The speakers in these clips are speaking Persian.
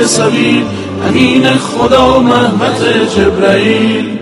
پیشوای سبیل، امین خدا مهبت جبرائیل.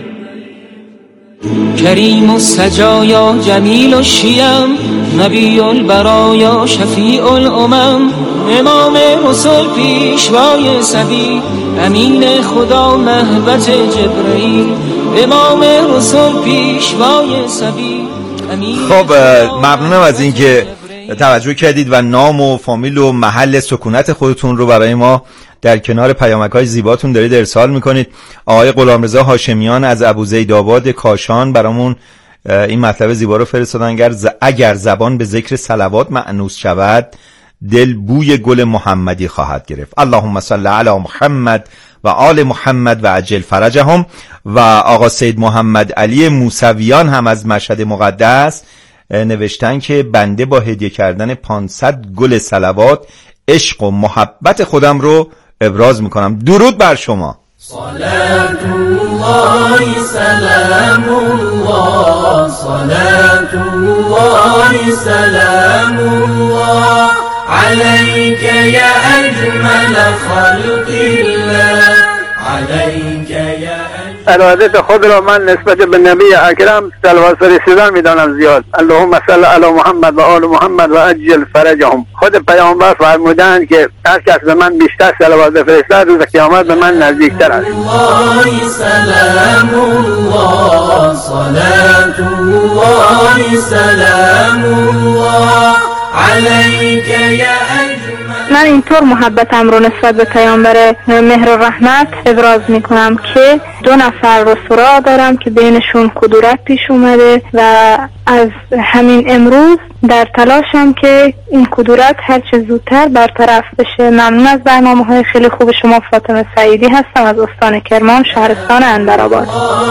کریم و سجایا جمیل و شیم، نبی البرایا شفیع الامم، امام رسول پیشوای سبیل، امین خدا مهبت جبرائیل. امام رسول پیشوای سبیل. خب ممنونم از اینکه توجه کردید و نام و فامیل و محل سکونت خودتون رو برای ما در کنار پیامک‌های زیباتون دارید ارسال میکنید. آقای غلامرضا هاشمیان از ابوزیدآباد کاشان برامون این مطلب زیبا رو فرستادن: اگر زبان به ذکر صلوات مأنوس شود، دل بوی گل محمدی خواهد گرفت. اللهم صل علی محمد و آل محمد و عجل فرجهم. و آقا سید محمد علی موسویان هم از مشهد مقدس نوشتن که بنده با هدیه کردن 500 گل صلوات عشق و محبت خودم رو ابراز میکنم. درود بر شما. صلات الله سلام الله، صلات الله سلام الله عليك يا أجمل خلق الله، عليك يا ارادت خود را من نسبت به نبی اکرم صلوات فرستادن میدانم زیاد. اللهم صل علی محمد و آل محمد و عجل فرجهم. خود پیامبر فرمودند که هر کس به من بیشتر صلوات بفرستد روز قیامت به من نزدیکتر است. الله سلام الله، صلات الله سلام الله عليك یا من اینطور محبتم رو نسبت به پیامبر مهر و رحمت ابراز میکنم که 2 نفر رو سراغ دارم که بینشون کدورت پیش اومده و از همین امروز در تلاشم که این کدورت هرچه زودتر برطرف بشه. ممنون از برنامه‌های خیلی خوب شما. فاطمه سعیدی هستم از استان کرمان، شهرستان اندرآباد.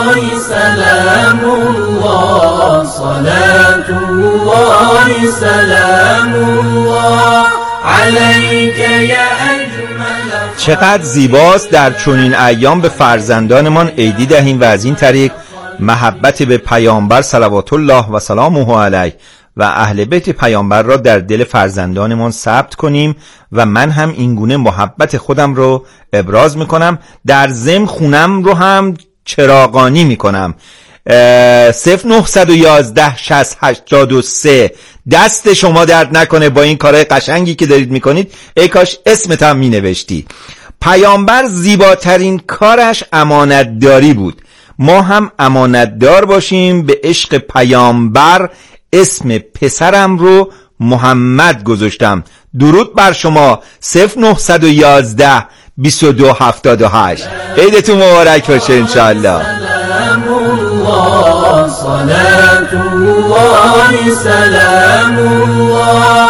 سلام الله، صلات الله سلام الله عليك يا أجمل. چقدر زیباست در چنین ایام به فرزندانمان عیدی دهیم و از این طریق محبت به پیامبر صلوات الله و سلامه علیه و اهل بیت پیامبر را در دل فرزندانمان ثبت کنیم. و من هم اینگونه محبت خودم رو ابراز میکنم. در ضمن خونم رو هم چراغانی میکنم. 0911 60 83. دست شما درد نکنه با این کارهای قشنگی که دارید میکنید. ای کاش اسمت هم مینوشتی. پیامبر زیباترین کارش امانتداری بود. ما هم امانتدار باشیم به عشق پیامبر. اسم پسرم رو محمد گذاشتم. درود بر شما. 0911 2278. عیدتون مبارک باشه انشاءالله. سلام الله، صلات الله سلام الله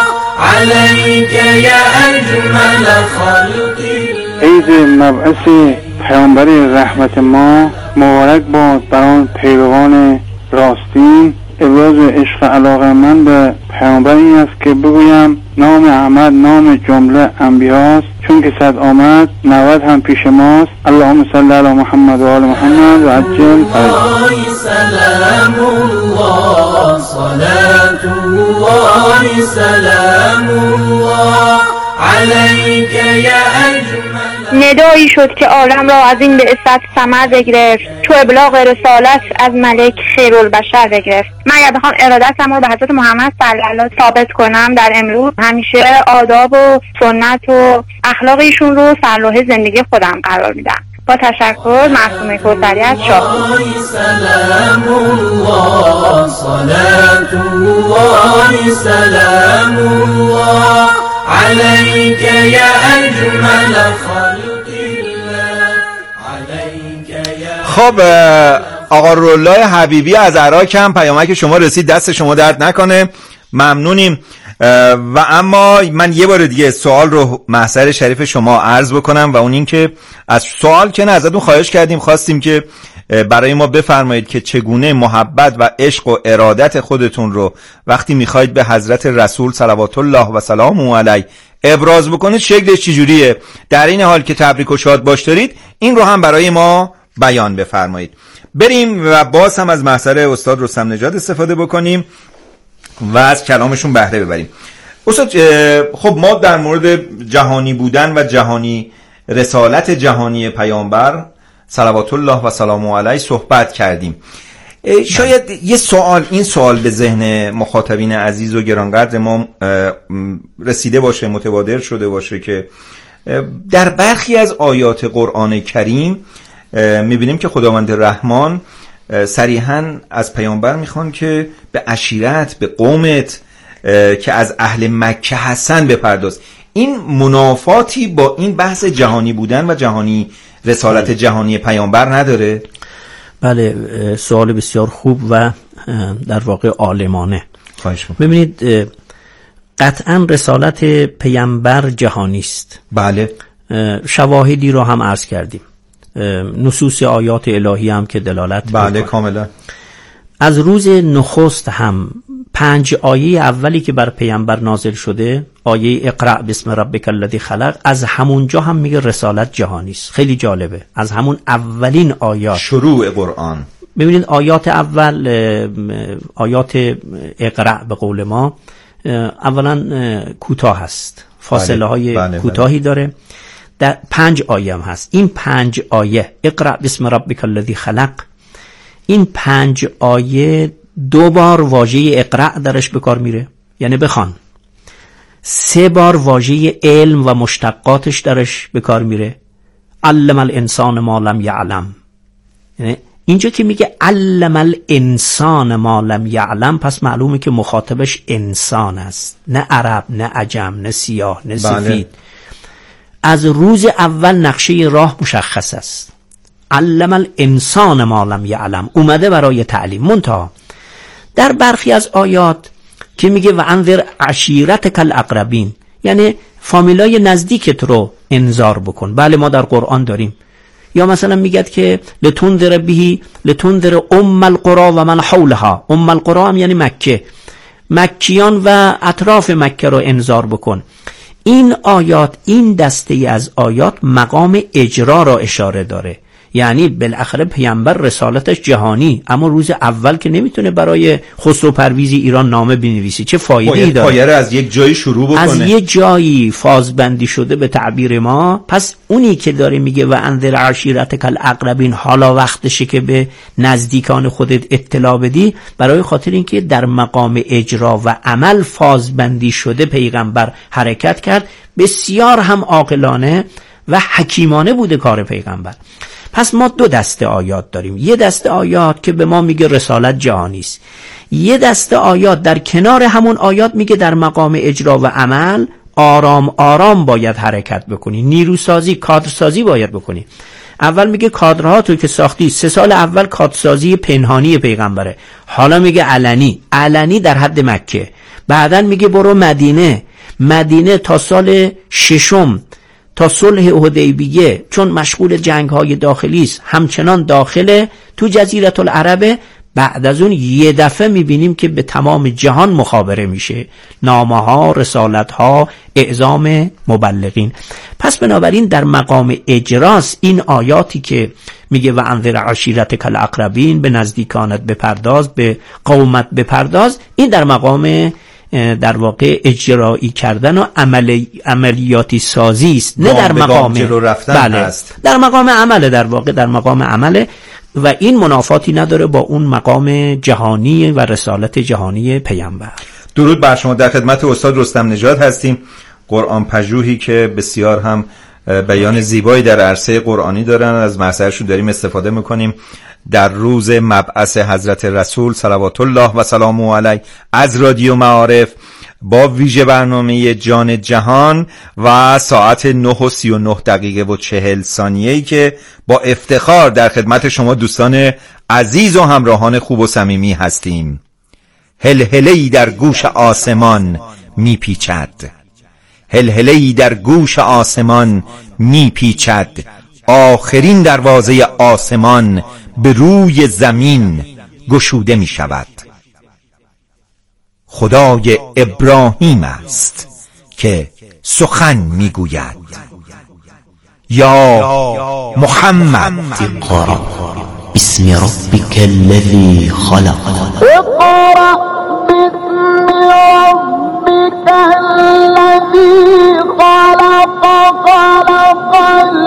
عليك يا أجمل خلق الله. عید مبعث پیامبر رحمت ما مبارک باد بر آن پیروان راستین. ابراز عشق علاقه من به پیامبر این است که بگویم نام احمد نام جمله انبیاست، چون که 100 آمد 90 هم پیش ماست. اللهم صل علی محمد و آل محمد و عجل فرجهم. سلام الله، صلات الله سلام الله عليك يا أجمل. ندایی شد که عالم را از این بعثت ثمر بگرفت، تو ابلاغ رسالت از ملک خیرالبشر بگرفت. من اگر بخوام ارادتم رو به حضرت محمد صلی الله علیه و ثابت کنم، در امروز همیشه آداب و سنت و اخلاق ایشون رو سرلوحه زندگی خودم قرار میدم. با تشکر. معصومه کوثری از شاه. سلام الله، صلات الله سلام الله عليك يا أجمل خلق الله، عليك يا. خب آقا رولای حبیبی از عراق هم پیامک شما رسید. دست شما درد نکنه. ممنونیم. و اما من یه بار دیگه سوال رو محضر شریف شما عرض بکنم و اون این که از سوال که نه ازتون خواهش کردیم، خواستیم که برای ما بفرمایید که چگونه محبت و عشق و ارادت خودتون رو وقتی میخواید به حضرت رسول صلوات الله و سلامه علیه ابراز بکنید شکلش چجوریه. در این حال که تبریک و شاد باش دارید این رو هم برای ما بیان بفرمایید. بریم و باز هم از محضر استاد رستم نژاد استفاده بکنیم و از کلامشون بهره ببریم. استاد خب ما در مورد جهانی بودن و جهانی رسالت جهانی پیامبر صلوات الله و سلامه علیه صحبت کردیم. شاید این سوال به ذهن مخاطبین عزیز و گرانقدر ما رسیده باشه، متبادر شده باشه که در برخی از آیات قرآن کریم میبینیم که خداوند رحمان صریحاً از پیامبر میخوان که به عشیرت، به قومت که از اهل مکه هستن بپرداز. این منافاتی با این بحث جهانی بودن و رسالت جهانی پیامبر نداره؟ بله، سوال بسیار خوب و در واقع عالمانه. خواهش می‌کنم. ببینید، قطعا رسالت پیامبر جهانی است. بله. شواهدی رو هم عرض کردیم، نصوص آیات الهی هم که دلالت بله کاملا. از روز نخست هم 5 آیه اولی که بر پیامبر نازل شده، آیه اقرأ بسم ربک الذی خلق، از همونجا هم میگه رسالت جهانی است. خیلی جالبه، از همون اولین آیات شروع قرآن. ببینید آیات اول، آیات اقرأ به قول ما اولا کوتاه هست، فاصله های کوتاهی داره، در 5 آیه هم هست. این 5 آیه اقرأ بسم ربک الذی خلق، این 5 آیه 2 بار واژه اقرأ درش به کار میره، یعنی بخوان. 3 بار واژه علم و مشتقاتش درش به کار میره، علم الانسان ما لم یعلم. یعنی اینجا که میگه علم الانسان ما لم یعلم، پس معلومه که مخاطبش انسان است، نه عرب، نه عجم، نه سیاه، نه سفید. از روز اول نقشه راه مشخص است. علم الانسان ما لم یعلم اومده برای تعلیم. منتها در برخی از آیات که میگه و انذر عشیرتک الاقربین، یعنی فامیلای نزدیکت رو انذار بکن. بله ما در قرآن داریم. یا مثلا میگه که لتنذر به لتنذر ام القرى و من حولها. ام القرى هم یعنی مکه، مکیان و اطراف مکه رو انذار بکن. این آیات، این دسته از آیات مقام اجرا را اشاره داره. یعنی بالاخره پیامبر رسالتش جهانی، اما روز اول که نمیتونه برای خسرو پرویزی ایران نامه بنویسی. چه فایده‌ای داره؟ پایه از یک جایی شروع بکنه، از یک جایی فازبندی شده به تعبیر ما. پس اونی که داره میگه و انذر عشیرتک الاقربین، حالا وقتشه که به نزدیکان خودت اطلاع بدی، برای خاطر اینکه در مقام اجرا و عمل فازبندی شده پیغمبر حرکت کرد. بسیار هم عاقلانه و حکیمانه بوده کار پیغمبر. پس ما 2 دسته آیات داریم. یه دسته آیات که به ما میگه رسالت جهانی است، یه دسته آیات در کنار همون آیات میگه در مقام اجرا و عمل آرام آرام باید حرکت بکنی، نیروسازی، کادرسازی باید بکنی. اول میگه کادرها تو که ساختی، 3 سال اول کادرسازی پنهانی پیغمبره، حالا میگه علنی در حد مکه. بعدن میگه برو مدینه تا سال 6 تا صلح حدیبیه، چون مشغول جنگ‌های داخلی است، همچنان داخل تو جزیره العرب. بعد از اون یه دفعه میبینیم که به تمام جهان مخابره میشه، نامه‌ها، رسالت‌ها، اعزام مبلغین. پس بنابراین در مقام اجراست این آیاتی که میگه و انذر عشیرتک الاقربین، به نزدیکانت بپرداز، به قومت بپرداز. این در مقام در واقع اجرایی کردن و عملیاتی سازی است، نه در مقام جلو رفتن. بله است. در مقام عمله، در واقع در مقام عمله و این منافاتی نداره با اون مقام جهانی و رسالت جهانی پیامبر. درود بر شما. در خدمت استاد رستم نژاد هستیم، قرآن پژوهی که بسیار هم بیان زیبایی در عرصه قرآنی دارن. از محضرشون داریم استفاده میکنیم در روز مبعث حضرت رسول صلوات الله و سلامه علیه از رادیو معارف با ویژه برنامه جان جهان و ساعت 9:39 و 40 ثانیه‌ای که با افتخار در خدمت شما دوستان عزیز و همراهان خوب و صمیمی هستیم. هلهله‌ای در گوش آسمان میپیچد، هلهله‌ای در گوش آسمان میپیچد، آخرین دروازه آسمان به روی زمین گشوده می شود. خدای ابراهیم است که سخن می گوید. یا محمد اقرأ بسم ربک الذی خلق. اقرأ بسم ربک الذی خلق. خلق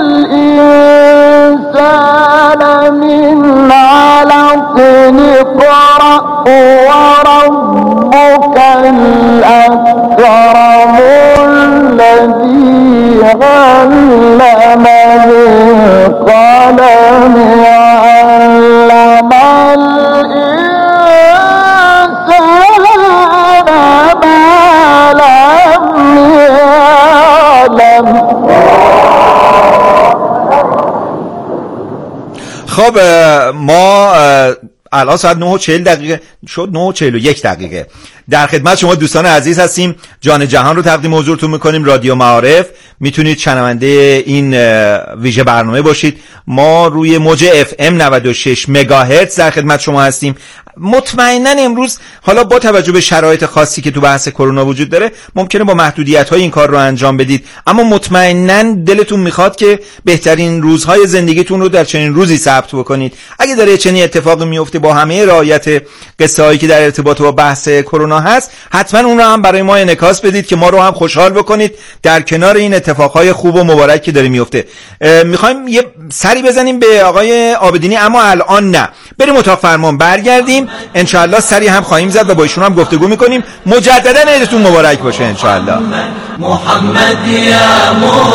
خب ما الان ساعت 9:40 شد، 9:41 در خدمت شما دوستان عزیز هستیم. جان جهان رو تقدیم حضورتون میکنیم. رادیو معارف، میتونید شنونده این ویژه برنامه باشید. ما روی موج FM 96 مگاهرتز در خدمت شما هستیم. مطمئنا امروز حالا با توجه به شرایط خاصی که تو بحث کرونا وجود داره ممکنه با محدودیت‌های این کار رو انجام بدید، اما مطمئنا دلتون میخواد که بهترین روزهای زندگیتون رو در چنین روزی ثبت بکنید. اگه داره چنین اتفاقی میفته با همه رعایت قصه‌هایی که در ارتباط با بحث کرونا هست، حتما اون رو هم برای ما انعکاس بدید که ما رو هم خوشحال بکنید در کنار این اتفاقهای خوب و مبارک که داره میفته. میخوایم یه سری بزنیم به آقای عابدینی، اما الان نه، بریم اتاق فرمان، برگردیم انشاءالله سری هم خواهیم زد و با ایشون هم گفتگو میکنیم. مجددا عیدتون مبارک باشه انشاءالله. محمد یا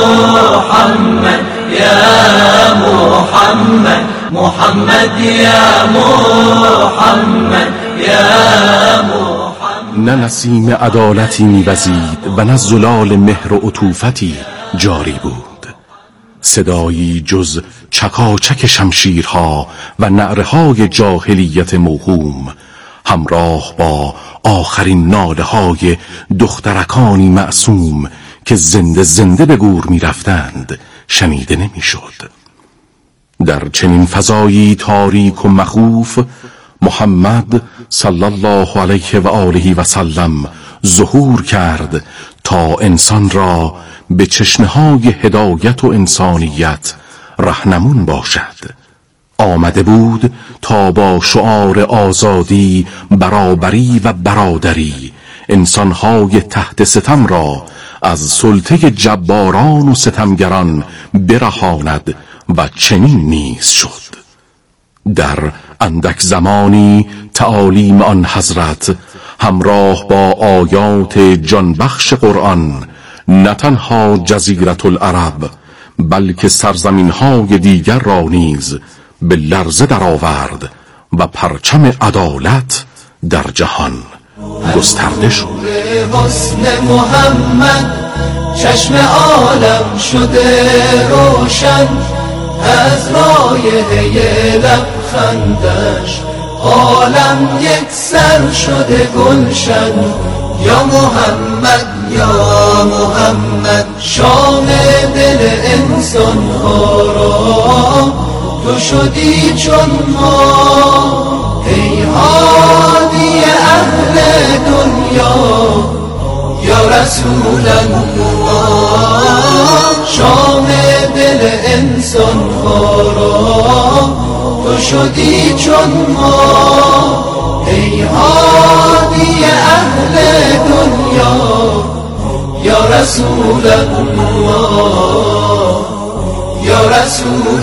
محمد یا محمد، محمد یا محمد یا محمد. نه نسیم عدالتی می‌وزید و نه زلال مهر و عطوفتی جاری بود. صدایی جز چکاچک شمشیرها و نعره‌های جاهلیت موهوم همراه با آخرین ناله‌های دخترکانی معصوم که زنده زنده به گور می‌رفتند شنیده نمی‌شد. در چنین فضایی تاریک و مخوف محمد صلی الله علیه و آله و سلم ظهور کرد تا انسان را به چشمه‌های هدایت و انسانیت رهنمون باشد. آمده بود تا با شعار آزادی، برابری و برادری انسان‌های تحت ستم را از سلطه جباران و ستمگران برهاند و چنین نیز شد. در اندک زمانی تعالیم آن حضرت همراه با آیات جانبخش قرآن نه تنها جزیرة العرب بلکه سرزمین‌های دیگر را نیز به لرزه درآورد و پرچم عدالت در جهان گسترده شد. حسن محمد چشم عالم شده روشن، از رایحه لبخندش عالم یک سر شده گلشن. یا محمد یا محمد، شام دل انسان ها را تو شدی چون ما. ای هادی اهل دنیا یا رسول الله، شام دل انسان ها را تو شدی چون ما. ای هادی اهل دنیا یا رسول الله، یا رسول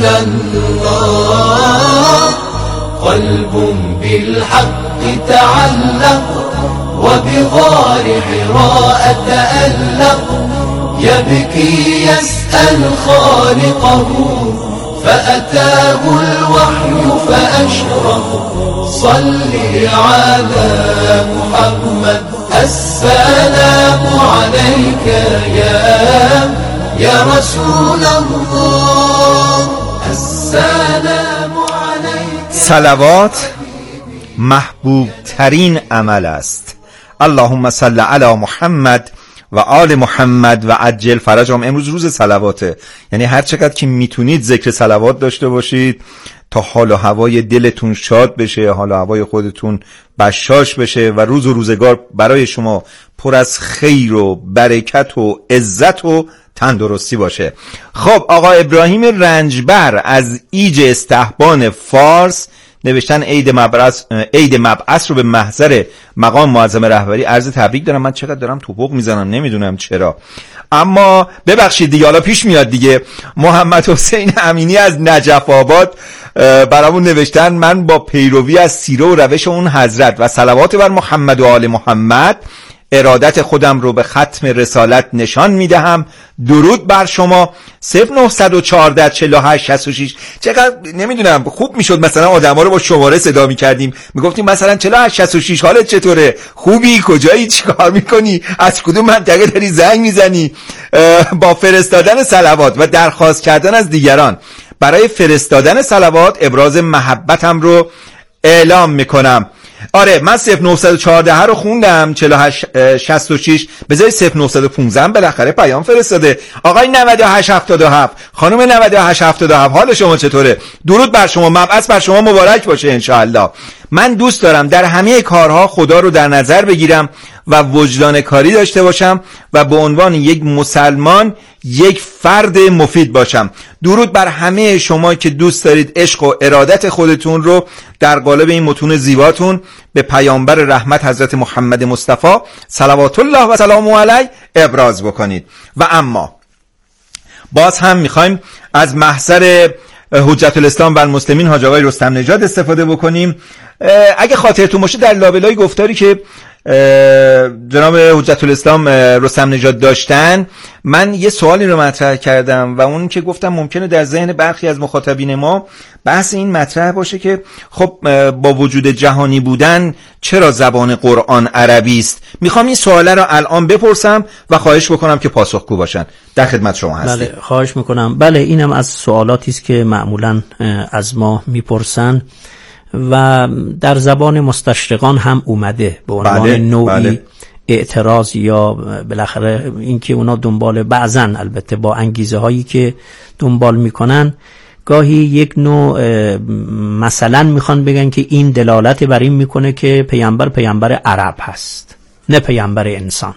الله. قلب بالحق تعلق وبغار حراء تألق، يبكي يسأل خالقه فأتاه الوحي فأشرق. صل على محمد السلام عليك يا رسول الله، السلام عليك. صلوات محبوب ترین عمل است. اللهم صل علی محمد و آل محمد و عجل فرجهم. امروز روز صلواته، یعنی هر چقدر که میتونید ذکر صلوات داشته باشید تا حال و هوای دلتون شاد بشه، حال و هوای خودتون بشاش بشه و روز و روزگار برای شما پر از خیر و برکت و عزت و تندرستی باشه. خب آقا ابراهیم رنجبر از ایج استحبان فارس نوشتن عید مبعث رو به محضر مقام معظم رهبری عرض تبریک دارم. من چقدر دارم توپق میزنم نمیدونم چرا، اما ببخشید دیگه، حالا پیش میاد دیگه. محمد حسین امینی از نجف آباد برامون نوشتن من با پیروی از سیره و روش اون حضرت و صلوات بر محمد و آل محمد ارادت خودم رو به ختم رسالت نشان میدهم. درود بر شما. 0914 48 66. چقدر نمیدونم خوب میشد مثلا آدما رو با شماره صدا میکردیم، میگفتیم مثلا 48 66 حالت چطوره، خوبی، کجایی، چیکار میکنی، از کدوم منطقه داری زنگ میزنی. با فرستادن صلوات و درخواست کردن از دیگران برای فرستادن صلوات ابراز محبتم رو اعلام میکنم. آره من 0914 رو خوندم 4866 بذاری 0915 بالاخره پیام فرستاده. آقای 9877 خانم 9877 حال شما چطوره؟ درود بر شما، مبعث بر شما مبارک باشه انشاءالله. من دوست دارم در همه کارها خدا رو در نظر بگیرم و وجدان کاری داشته باشم و به عنوان یک مسلمان یک فرد مفید باشم. درود بر همه شما که دوست دارید عشق و ارادت خودتون رو در قالب این متون زیباتون به پیامبر رحمت حضرت محمد مصطفی صلوات الله و سلامه علیه ابراز بکنید. و اما باز هم میخوایم از محضر حجت الاسلام و المسلمین حاج آقای رستم نژاد استفاده بکنیم. اگه خاطرتون باشه در لابلای گفتاری که جناب حجت الاسلام رستم نژاد داشتن من یه سوالی رو مطرح کردم و اون که گفتم ممکنه در ذهن برخی از مخاطبین ما بحث این مطرح باشه که خب با وجود جهانی بودن چرا زبان قرآن عربی است. میخوام این سواله رو الان بپرسم و خواهش بکنم که پاسخگو باشن. در خدمت شما هستم. بله خواهش میکنم. بله اینم از سوالاتی است که معمولا از ما میپرسن و در زبان مستشرقان هم اومده به عنوان نوعی اعتراض یا بالاخره اینکه اونا دنبال بعضن البته با انگیزه هایی که دنبال میکنن گاهی یک نوع مثلا میخوان بگن که این دلالت بر این میکنه که پیامبر عرب هست نه پیامبر انسان.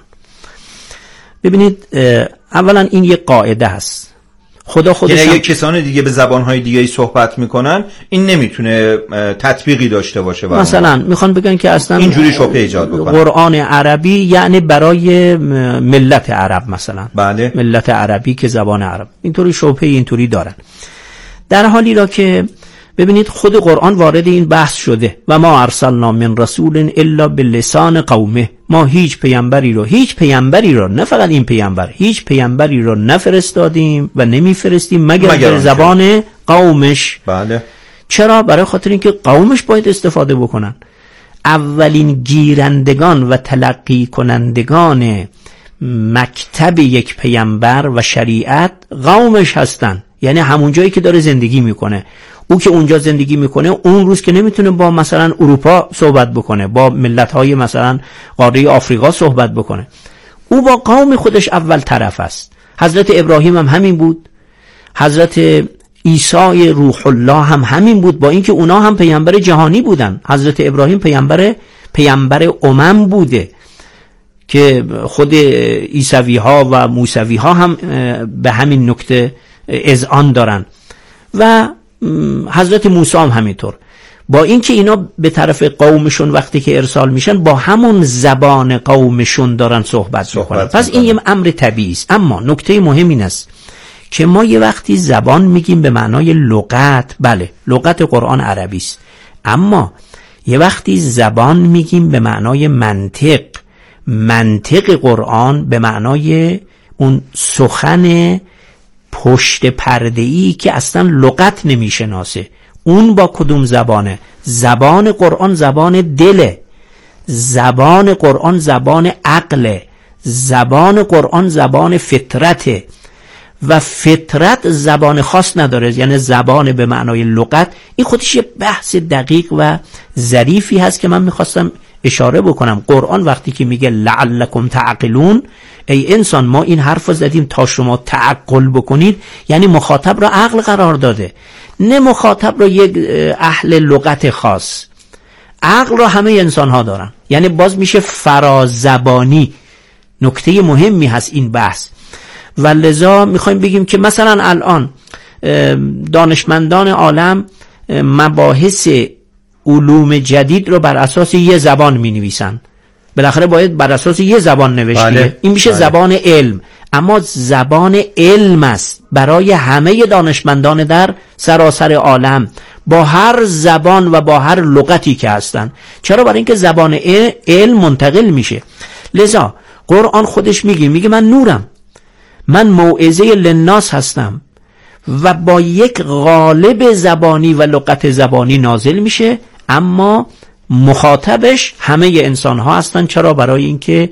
ببینید اولا این یک قاعده هست. خدا خودش یعنی اگه کسان دیگه به زبانهای دیگه صحبت میکنن این نمیتونه تطبیقی داشته باشه. مثلا میخوان بگن که اصلا اینجوری شبهه ایجاد بکنن. قرآن عربی یعنی برای ملت عرب مثلا. بله. ملت عربی که زبان عرب اینطوری شبهه اینطوری دارن. در حالی را که ببینید خود قرآن وارد این بحث شده و ما ارسلنا من رسول الا بلسان قومه. ما هیچ پیامبری رو نه فقط این پیامبر هیچ پیامبری رو نفرستادیم و نمیفرستیم مگر به زبان قومش. بله. چرا؟ برای خاطر اینکه قومش باید استفاده بکنن. اولین گیرندگان و تلقی کنندگان مکتب یک پیامبر و شریعت قومش هستن. یعنی همون جایی که داره زندگی میکنه. او که اونجا زندگی میکنه اون روز که نمیتونه با مثلا اروپا صحبت بکنه، با ملت‌های مثلا قاره آفریقا صحبت بکنه، او با قوم خودش اول طرف است. حضرت ابراهیم هم همین بود، حضرت عیسی روح الله هم همین بود، با اینکه اونا هم پیامبر جهانی بودن. حضرت ابراهیم پیامبر امم بوده که خود عیسوی ها و موسوی ها هم به همین نکته اذعان دارن و حضرت موسی هم همینطور. با اینکه اینا به طرف قومشون وقتی که ارسال میشن با همون زبان قومشون دارن صحبت میکنن. پس این یه امر طبیعی است. اما نکته مهم این است که ما یه وقتی زبان میگیم به معنای لغت، بله لغت قرآن عربی است، اما یه وقتی زبان میگیم به معنای منطق قرآن به معنای اون سخن پشت پرده‌ای که اصلا لغت نمیشناسه. اون با کدوم زبانه؟ زبان قرآن زبان دله، زبان قرآن زبان عقله، زبان قرآن زبان فطرته و فطرت زبان خاص نداره، یعنی زبان به معنای لغت. این خودش یه بحث دقیق و ظریفی هست که من میخواستم اشاره بکنم. قرآن وقتی که میگه لعلکم تعقلون، ای انسان ما این حرف رو زدیم تا شما تعقل بکنید، یعنی مخاطب را عقل قرار داده، نه مخاطب را یک اهل لغت خاص. عقل را همه انسان ها دارن، یعنی باز میشه فرازبانی. نکته مهمی هست این بحث و لذا میخوایم بگیم که مثلا الان دانشمندان عالم مباحث علوم جدید رو بر اساس یه زبان می نویسن. بالاخره باید بر اساس یه زبان نوشته. بله. این میشه زبان علم، اما زبان علم است برای همه دانشمندان در سراسر عالم با هر زبان و با هر لغتی که هستن. چرا؟ برای اینکه زبان علم منتقل میشه. لذا قرآن خودش میگه من نورم، من موعظه للناس هستم و با یک قالب زبانی و لغت زبانی نازل میشه، اما مخاطبش همه انسان ها هستن. چرا؟ برای اینکه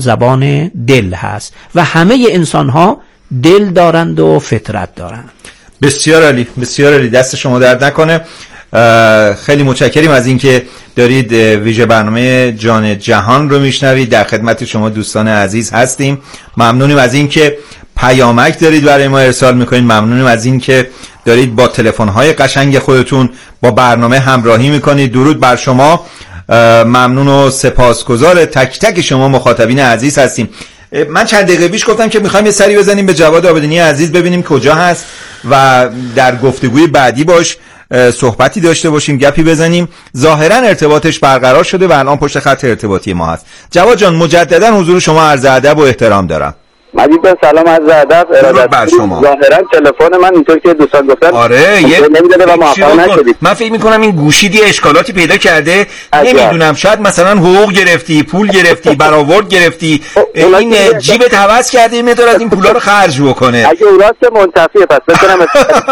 زبان دل هست و همه انسان ها دل دارند و فطرت دارند. بسیار عالی، بسیار عالی، دست شما درد نکنه. خیلی متشکریم از اینکه دارید ویژه برنامه جان جهان رو میشنوید. در خدمت شما دوستان عزیز هستیم. ممنونیم از اینکه پیامک دارید برای ما ارسال میکنید. ممنونیم از اینکه دارید با تلفن‌های قشنگ خودتون با برنامه همراهی میکنید. درود بر شما. ممنون و سپاسگزار تک تک شما مخاطبین عزیز هستیم. من چند دقیقه پیش گفتم که میخوایم یه سری بزنیم به جواد آبدینی عزیز، ببینیم کجا هست و در گفتگوی بعدی باش صحبتی داشته باشیم، گپی بزنیم. ظاهرا ارتباطش برقرار شده و الان پشت خط ارتباطی ما هست. جواد جان، مجددا حضور شما عرض ادب و احترام دارم. مجید جان سلام، عرض ادب. درود بر شما. ظاهرا تلفن من اینطور که دوستان گفتن نمیداده و موفق نشدید. من فکر میکنم این گوشیدی اشکالاتی پیدا کرده، نمیدونم، شاید مثلا حقوق گرفتی، پول گرفتی، برآورد گرفتی، این جیبت هوس کرده این مقدار از این پولا رو خرج بکنه. اگه اون راست منتفیه پس بکنم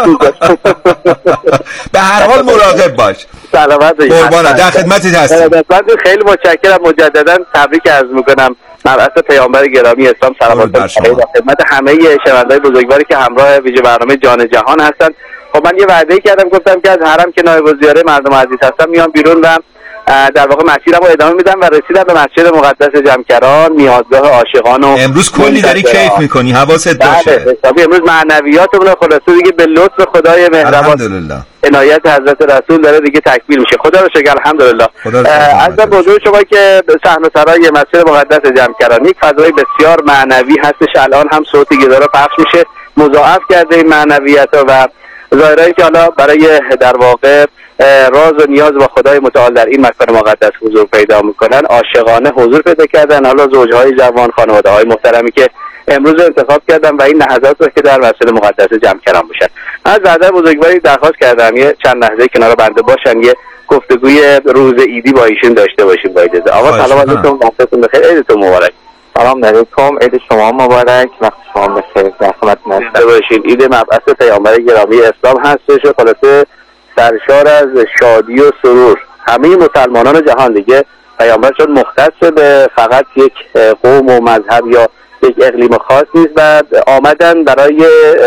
به هر حال مراقب باش. سلامت باشید. قربانت، در خدمتت هستم. خیلی متشکرم. مجددا تبریک عرض میکنم مبعث پیامبر گرامی اسلام. سلامات در خدمت همه شنوندگان بزرگواری که همراه ویژه برنامه جان جهان هستن. خب من یه وعده کردم، گفتم که از حرم که نایب الزیاره مردم عزیز هستم میام بیرون و در واقع مسیرم رو ادامه میدم و رسیدم به مسجد مقدس جمکران، میازگاه عاشقان. و امروز کلی داری کیف میکنی، حواست باشه. امروز معنویاتمون خلاصه دیگه به لطف خدای مهربان الحمدلله عنایت حضرت رسول داره دیگه تکمیل میشه. خدا رو شکر الحمدلله. از بزرگ شما که صحن سرای مسجد مقدس جمکران یک فضای بسیار معنوی هستش. الان هم صوت گیتار پخش میشه، مضاعف کرده این معنویت و ظاهرایی که حالا برای در واقع راز و نیاز با خدای متعال در این مکان مقدس حضور پیدا میکنن، عاشقانه حضور پیدا کردن. حالا زوجهای جوان، خانواده‌های محترمی که امروز انتخاب کردم و این لحظات رو که در مسجد مقدس جمکران باشن. از وعده بزرگواری درخواست کردم یه چند لحظه کنار بنده باشن، یه گفتگوی روز عیدی با ایشون داشته باشیم با اجازه. آقا سلام علیکم، وقتتون بخیر، عیدتون مبارک. سلام علیکم، عید شما مبارک، وقت شما بخیر. در خدمتتون باشید. عید مبعث پیامبر گرامی اسلام هستش و خلاصه سرشار از شادی و سرور. همه مسلمانان جهان دیگه پیامبر شد مختص به فقط یک قوم و مذهب یا یک اقلیم خاص نیست و آمدن برای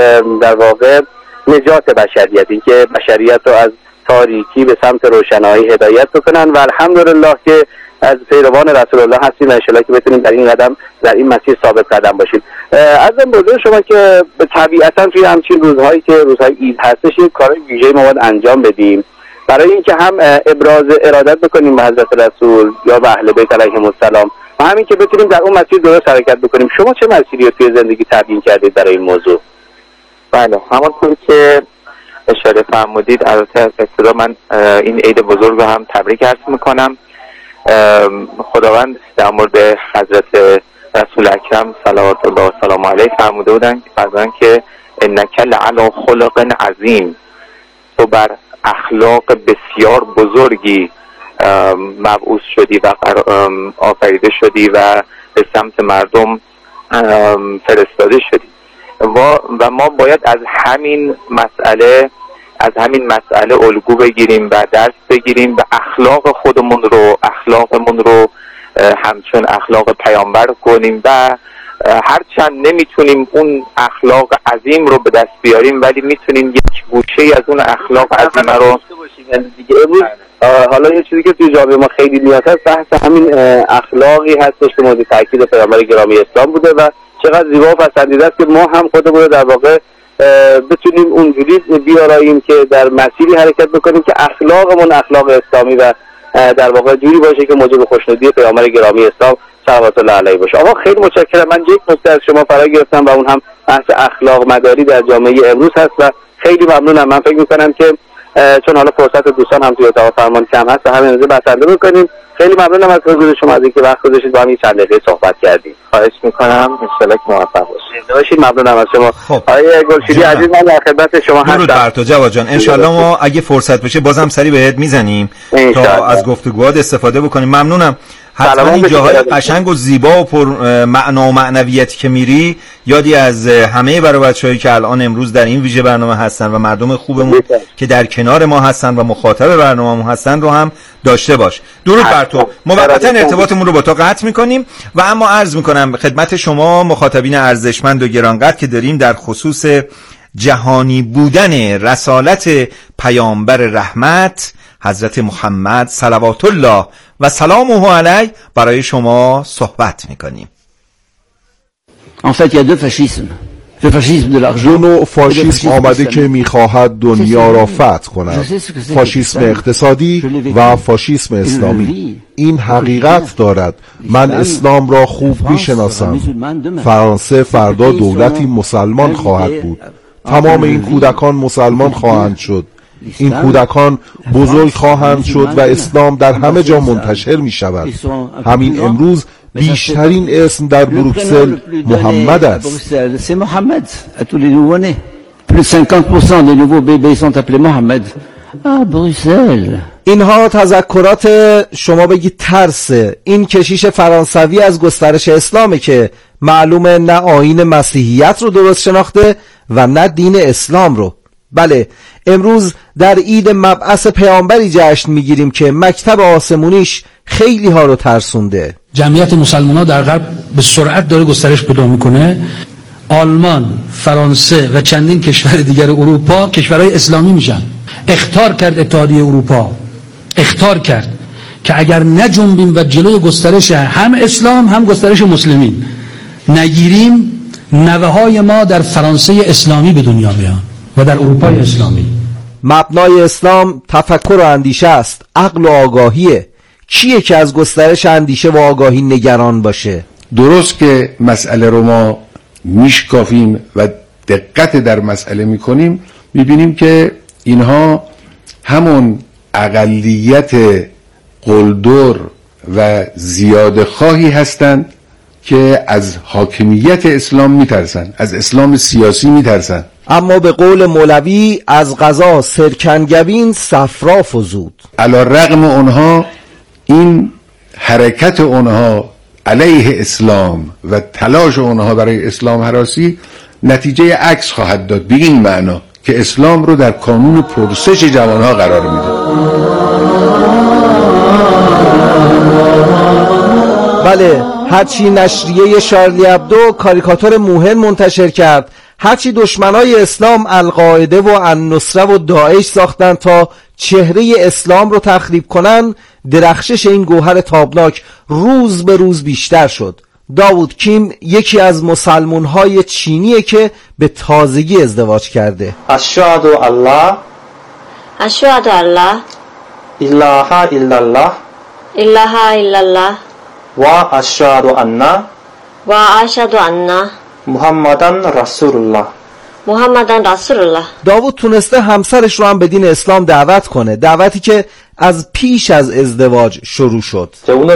در واقع نجات بشریت، این که بشریت رو از تاریکی به سمت روشنایی هدایت بکنن و الحمدلله که از پیروان رسول الله هستیم و انشالله که بتونیم در این مسیر ثابت قدم باشیم. از بزرگ شما که طبیعتا توی همچین روزهایی که روزهای عید هستش یک کار ویژه‌ای ما باید انجام بدیم برای اینکه هم ابراز ارادت بکنیم به حضرت رسول یا به اهل بیت علیهم السلام و همین که بتونیم در اون مسیر درست حرکت بکنیم. شما چه مسیری رو توی زندگی تعیین کردید برای این موضوع؟ بله، همونطور که اشاره فرمودید، البته از ابتدا من این عید بزرگ رو هم تبریک عرض میکنم. خداوند در مورد حضرت رسول اکرم صلوات الله و سلام علیه فرموده بودن که انک لعلی خلق عظیم، تو بر اخلاق بسیار بزرگی مبعوث شدی و آفریده شدی و به سمت مردم فرستاده شدی و ما باید از همین مسئله الگو بگیریم و درس بگیریم و اخلاقمون رو همچون اخلاق پیامبر کنیم و هرچند نمیتونیم اون اخلاق عظیم رو به دست بیاریم ولی میتونیم یک گوشه از اون اخلاق عظیم رو دیگه. امروز حالا یه چیزی که توی جامعه ما خیلی نیاز هست بحث همین اخلاقی هستش که مورد تاکید پیامبر گرامی اسلام بوده و چقدر زیبا و پسندیده است که ما هم خودمون رو در واقع بتونیم اونجوری بیاراییم که در مسیری حرکت بکنیم که اخلاقمون اخلاق اسلامی و در واقع جوری باشه که موجب خوشنودی پیامبر گرامی اسلام صلوات الله علیه باشه. آقا خیلی متشکرم. من یک نکته از شما فرا گرفتم و اون هم بحث اخلاق مداری در جامعه امروز هست و خیلی ممنونم. من فکر می‌کنم که چون حالا فرصت دوستان هم توی اتاق فرمان کم هست و همین روزه بسنده بکنیم. خیلی ممنونم از حضور شما از اینکه وقت گذاشتید با هم چند دقیقه صحبت کردیم. خواهش می‌کنم، ان شاءالله که موفق باشید. ممنونم از شما. آقای گلشیری عزیز، من در خدمت شما هستم. درود بر تو جواد جان. ان شاءالله ما اگه فرصت بشه بازم سری بهت میزنیم تا از گفتگوات استفاده بکنیم. ممنونم. حتما این جاهای قشنگ و زیبا و پر معنا و معنویتی که میری یادی از همه بچه‌هایی که الان امروز در این ویژه برنامه هستن و مردم خوبمون که در کنار ما هستن و مخاطب برنامه‌مون هستن رو هم داشته باش. درود بر تو. موقتا ارتباطمون رو با تو قطع می‌کنیم و اما عرض می‌کنم خدمت شما مخاطبین ارزشمند و گرانقدر که داریم در خصوص جهانی بودن رسالت پیامبر رحمت حضرت محمد صلوات الله و سلامه علیه برای شما صحبت میکنیم. En fait, il y a deux fascismes. دو نوع فاشیسم آمده که میخواهد دنیا را فتح کند، فاشیسم اقتصادی و فاشیسم اسلامی. این حقیقت دارد. من اسلام را خوب میشناسم. فرانسه فردا دولتی مسلمان خواهد بود. تمام این کودکان مسلمان خواهند شد. این کودکان بزرگ خواهند شد و اسلام در همه جا منتشر می شود. همین امروز بیشترین اسم در بروکسل محمد است. اینها تذکرات شما بگید ترسه. این کشیش فرانسوی از گسترش اسلامه که معلومه نه آیین مسیحیت رو درست شناخته و نه دین اسلام رو. بله، امروز در عید مبعث پیامبری جشن میگیریم که مکتب آسمونیش خیلی ها رو ترسونده. جمعیت مسلمان ها در غرب به سرعت داره گسترش پیدا میکنه. آلمان، فرانسه و چندین کشور دیگر اروپا کشورهای اسلامی میشن. اخطار کرد اتحادیه اروپا، اخطار کرد که اگر نجنبیم و جلوی گسترش هم اسلام هم گسترش مسلمین نگیریم، نوه های ما در فرانسه اسلامی به دنیا بیان و در اروپای اسلامی. مبنای اسلام تفکر و اندیشه است، عقل و آگاهیه. کیه که از گسترش اندیشه و آگاهی نگران باشه؟ درست که مسئله رو ما میشکافیم و دقت در مسئله میکنیم، میبینیم که اینها همون اقلیت قلدر و زیاده خواهی هستند که از حاکمیت اسلام میترسن، از اسلام سیاسی میترسن. اما به قول مولوی از قضا سرکنگبین صفرا فزود. علی رغم اونها این حرکت اونها علیه اسلام و تلاش اونها برای اسلام هراسی نتیجه عکس خواهد داد، به این معنا که اسلام رو در کانون پرسش جوانها قرار میده. بله، هرچی نشریه شارلی ابدو کاریکاتور موهن منتشر کرد، هرچی دشمنای اسلام القاعده و النصره و داعش ساختن تا چهره اسلام رو تخریب کنن، درخشش این گوهر تابناک روز به روز بیشتر شد. داوود کیم یکی از مسلمان‌های چینیه که به تازگی ازدواج کرده. اشهد الله اله الا الله و اشهد ان محمدن رسول الله. داوود تونسته همسرش رو هم به دین اسلام دعوت کنه، دعوتی که از پیش از ازدواج شروع شد.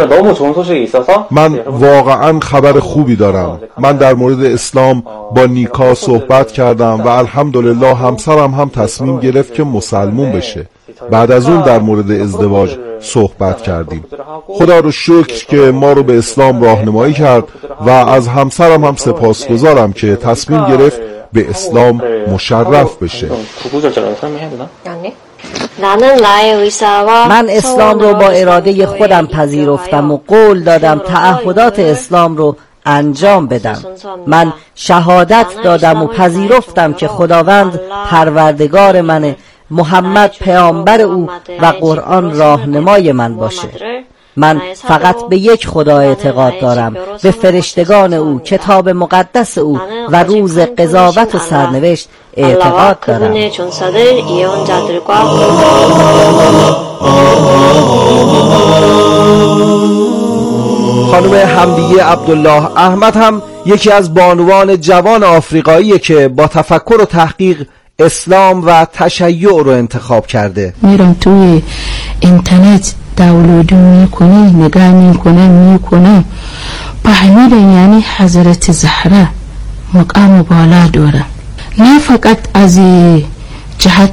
من واقعا خبر خوبی دارم. من در مورد اسلام با نیکا صحبت کردم و الحمدلله همسرم هم تصمیم گرفت که مسلمون بشه. بعد از اون در مورد ازدواج صحبت کردیم. خدا رو شکر که ما رو به اسلام راهنمایی کرد و از همسرم هم سپاسگزارم که تصمیم گرفت به اسلام مشرف بشه. من اسلام رو با اراده خودم پذیرفتم و قول دادم تعهدات اسلام رو انجام بدم. من شهادت دادم و پذیرفتم که خداوند پروردگار منه، محمد پیامبر او و قرآن راهنمای من باشه. من فقط به یک خدا اعتقاد دارم، به فرشتگان او، کتاب مقدس او و روز قضاوت و سرنوشت اعتقاد دارم. خانم حمدیه عبدالله احمد هم یکی از بانوان جوان آفریقاییه که با تفکر و تحقیق اسلام و تشیع رو انتخاب کرده. میرم توی اینترنت داونلود میکنه، نگاه میکنه فهمیدم یعنی حضرت زهرا مقام بالا داره، نه فقط از جهت